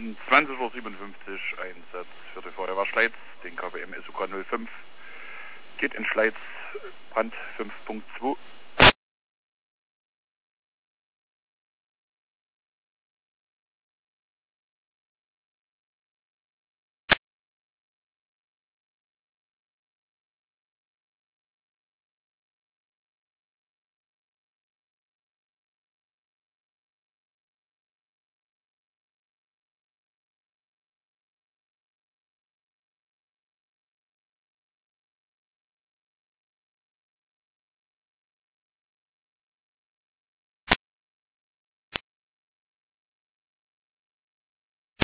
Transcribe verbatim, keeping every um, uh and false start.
zwanzig Uhr siebenundfünfzig Einsatz für die Feuerwehr Schleiz, den K W M S U K null fünf. Geht in Schleiz, Brand fünf Punkt zwei.